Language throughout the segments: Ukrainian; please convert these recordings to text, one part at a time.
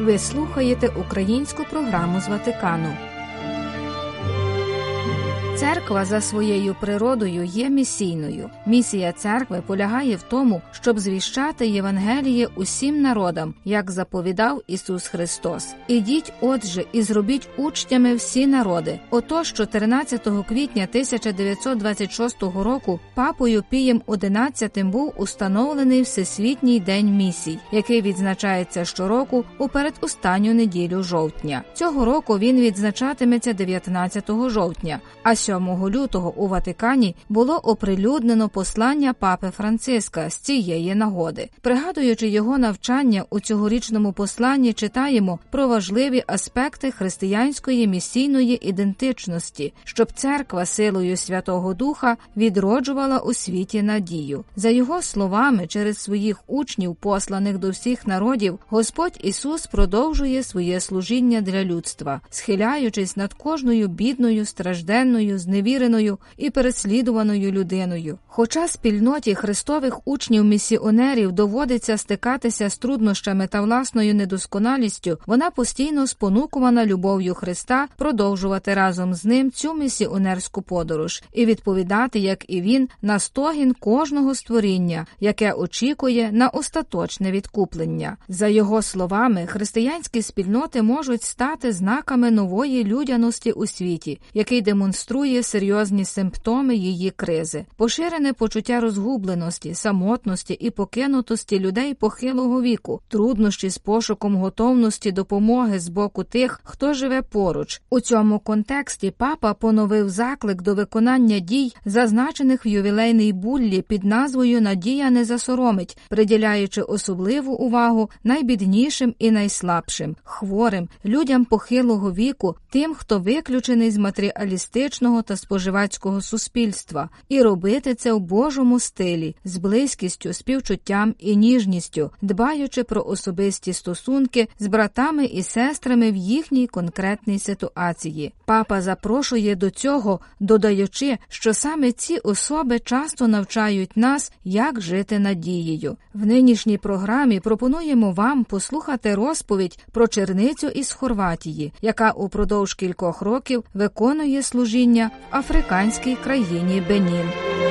Ви слухаєте українську програму з Ватикану. Церква за своєю природою є місійною. Місія церкви полягає в тому, щоб звіщати Євангеліє усім народам, як заповідав Ісус Христос. «Ідіть, отже, і зробіть учнями всі народи». Отож, 14 квітня 1926 року папою Пієм XI був установлений Всесвітній день місій, який відзначається щороку у передостанню неділю жовтня. Цього року він відзначатиметься 19 жовтня, а 7 лютого у Ватикані було оприлюднено послання папи Франциска з цієї нагоди. Пригадуючи його навчання, у цьогорічному посланні читаємо про важливі аспекти християнської місійної ідентичності, щоб церква силою Святого Духа відроджувала у світі надію. За його словами, через своїх учнів, посланих до всіх народів, Господь Ісус продовжує своє служіння для людства, схиляючись над кожною бідною, стражденною, зневіреною і переслідуваною людиною. Хоча спільноті христових учнів-місіонерів доводиться стикатися з труднощами та власною недосконалістю, вона постійно спонукувана любов'ю Христа продовжувати разом з ним цю місіонерську подорож і відповідати, як і він, на стогін кожного створіння, яке очікує на остаточне відкуплення. За його словами, християнські спільноти можуть стати знаками нової людяності у світі, який демонструє серйозні симптоми її кризи. Поширене почуття розгубленості, самотності і покинутості людей похилого віку, труднощі з пошуком готовності допомоги з боку тих, хто живе поруч. У цьому контексті папа поновив заклик до виконання дій, зазначених в ювілейній буллі під назвою «Надія не засоромить», приділяючи особливу увагу найбіднішим і найслабшим, хворим, людям похилого віку, тим, хто виключений з матеріалістичного та споживацького суспільства, і робити це в Божому стилі, з близькістю, співчуттям і ніжністю, дбаючи про особисті стосунки з братами і сестрами в їхній конкретній ситуації. Папа запрошує до цього, додаючи, що саме ці особи часто навчають нас, як жити надією. В нинішній програмі пропонуємо вам послухати розповідь про черницю із Хорватії, яка упродовж кількох років виконує служіння в африканській країні Бенін.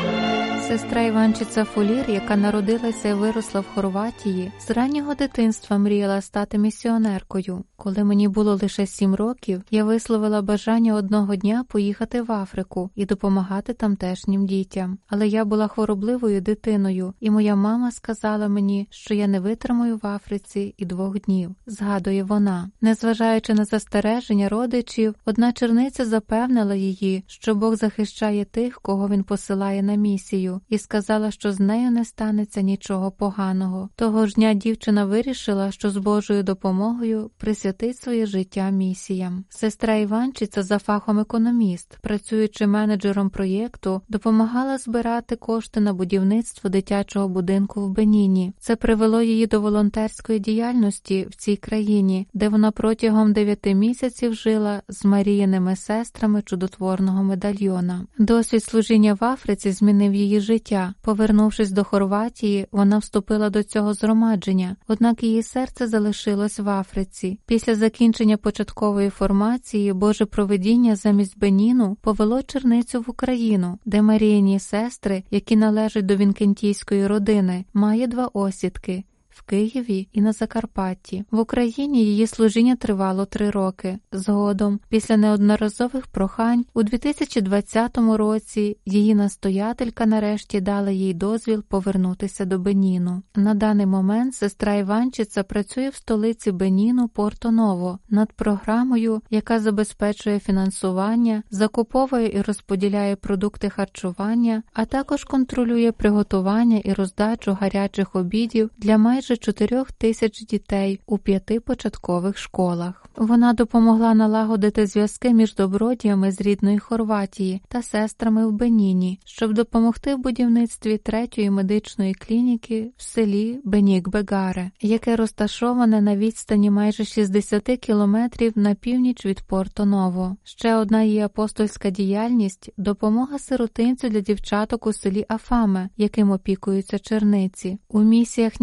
Сестра Іванчиця Фулір, яка народилася і виросла в Хорватії, з раннього дитинства мріяла стати місіонеркою. Коли мені було лише 7 років, я висловила бажання одного дня поїхати в Африку і допомагати тамтешнім дітям. Але я була хворобливою дитиною, і моя мама сказала мені, що я не витримаю в Африці і 2 днів, згадує вона. Незважаючи на застереження родичів, одна черниця запевнила її, що Бог захищає тих, кого він посилає на місію, і сказала, що з нею не станеться нічого поганого. Того ж дня дівчина вирішила, що з Божою допомогою присвятить своє життя місіям. Сестра Іванчиця за фахом економіст, працюючи менеджером проєкту, допомагала збирати кошти на будівництво дитячого будинку в Беніні. Це привело її до волонтерської діяльності в цій країні, де вона протягом 9 місяців жила з Маріїними сестрами чудотворного медальйона. Досвід служіння в Африці змінив її життя. Повернувшись до Хорватії, вона вступила до цього згромадження, однак її серце залишилось в Африці. Після закінчення початкової формації Боже провидіння замість Беніну повело черницю в Україну, де Маріїні сестри, які належать до вінкентійської родини, має 2 осідки – в Києві і на Закарпатті. В Україні її служіння тривало 3 роки. Згодом, після неодноразових прохань, у 2020 році її настоятелька нарешті дала їй дозвіл повернутися до Беніну. На даний момент сестра Іванчиця працює в столиці Беніну Порто-Ново над програмою, яка забезпечує фінансування, закуповує і розподіляє продукти харчування, а також контролює приготування і роздачу гарячих обідів для майже 4 тисяч дітей у 5 початкових школах. Вона допомогла налагодити зв'язки між добродіями з рідної Хорватії та сестрами в Беніні, щоб допомогти в будівництві 3-ї медичної клініки в селі Бенік-Бегаре, яке розташоване на відстані майже 60 кілометрів на північ від Порто-Ново. Ще одна її апостольська діяльність – допомога сиротинцю для дівчаток у селі Афаме, яким опікуються черниці. У місіях ніколи не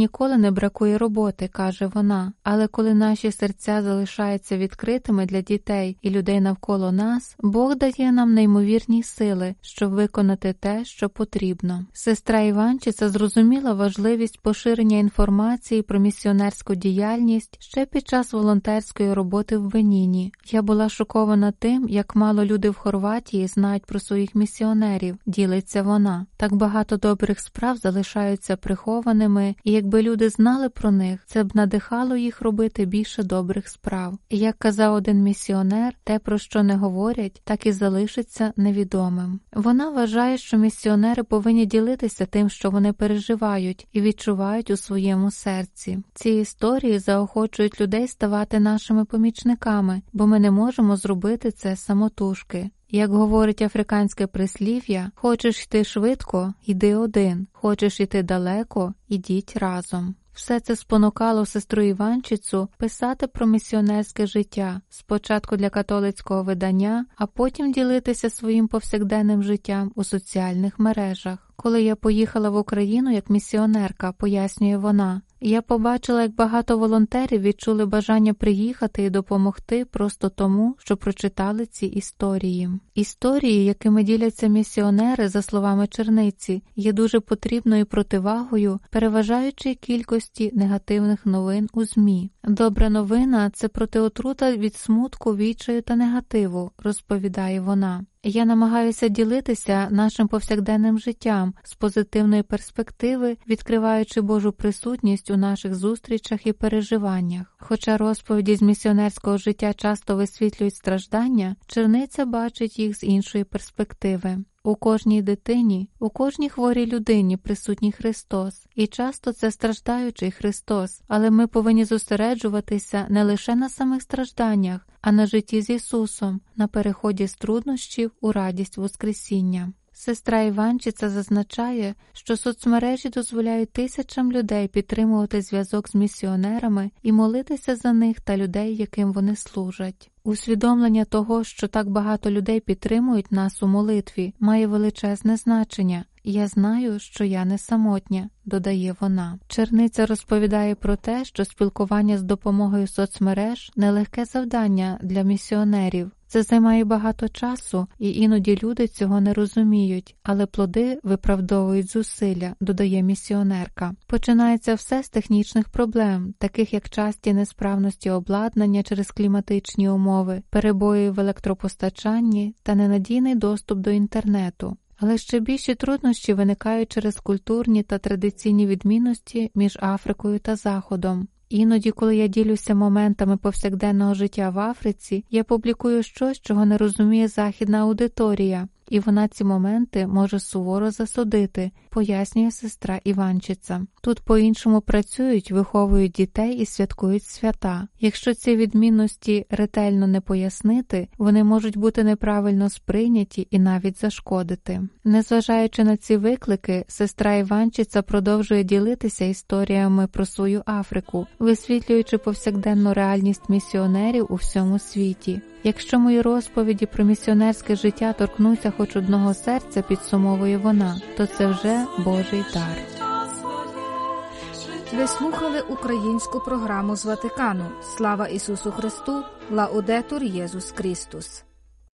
не бракує роботи, каже вона, але коли наші серця залишаються відкритими для дітей і людей навколо нас, Бог дає нам неймовірні сили, щоб виконати те, що потрібно. Сестра Іванчиця зрозуміла важливість поширення інформації про місіонерську діяльність ще під час волонтерської роботи в Беніні. Я була шокована тим, як мало люди в Хорватії знають про своїх місіонерів, ділиться вона. Так багато добрих справ залишаються прихованими, і якби люди знали про них, це б надихало їх робити більше добрих справ. І як казав один місіонер, те, про що не говорять, так і залишиться невідомим. Вона вважає, що місіонери повинні ділитися тим, що вони переживають і відчувають у своєму серці. Ці історії заохочують людей ставати нашими помічниками, бо ми не можемо зробити це самотужки. Як говорить африканське прислів'я, хочеш йти швидко – йди один, хочеш йти далеко – ідіть разом. Все це спонукало сестру Іванчицю писати про місіонерське життя, спочатку для католицького видання, а потім ділитися своїм повсякденним життям у соціальних мережах. Коли я поїхала в Україну як місіонерка, пояснює вона, я побачила, як багато волонтерів відчули бажання приїхати і допомогти просто тому, що прочитали ці історії. Історії, якими діляться місіонери, за словами Черниці, є дуже потрібною противагою переважаючої кількості негативних новин у ЗМІ. Добра новина – це протиотрута від смутку, відчаю та негативу, розповідає вона. Я намагаюся ділитися нашим повсякденним життям з позитивної перспективи, відкриваючи Божу присутність у наших зустрічах і переживаннях. Хоча розповіді з місіонерського життя часто висвітлюють страждання, Черниця бачить їх з іншої перспективи. У кожній дитині, у кожній хворій людині присутній Христос, і часто це страждаючий Христос, але ми повинні зосереджуватися не лише на самих стражданнях, а на житті з Ісусом, на переході з труднощів у радість Воскресіння. Сестра Іванчиця зазначає, що соцмережі дозволяють тисячам людей підтримувати зв'язок з місіонерами і молитися за них та людей, яким вони служать. Усвідомлення того, що так багато людей підтримують нас у молитві, має величезне значення. «Я знаю, що я не самотня», – додає вона. Черниця розповідає про те, що спілкування з допомогою соцмереж – нелегке завдання для місіонерів. Це займає багато часу, і іноді люди цього не розуміють, але плоди виправдовують зусилля, додає місіонерка. Починається все з технічних проблем, таких як часті несправності обладнання через кліматичні умови, перебої в електропостачанні та ненадійний доступ до інтернету. Але ще більші труднощі виникають через культурні та традиційні відмінності між Африкою та Заходом. Іноді, коли я ділюся моментами повсякденного життя в Африці, я публікую щось, чого не розуміє західна аудиторія, і вона ці моменти може суворо засудити, пояснює сестра Іванчиця. Тут по-іншому працюють, виховують дітей і святкують свята. Якщо ці відмінності ретельно не пояснити, вони можуть бути неправильно сприйняті і навіть зашкодити. Незважаючи на ці виклики, сестра Іванчиця продовжує ділитися історіями про свою Африку, висвітлюючи повсякденну реальність місіонерів у всьому світі. Якщо мої розповіді про місіонерське життя торкнуться хоч одного серця, підсумовує вона, то це вже Божий дар. Ви слухали українську програму з Ватикану. Слава Ісусу Христу! Лаудетур Єсус Христос!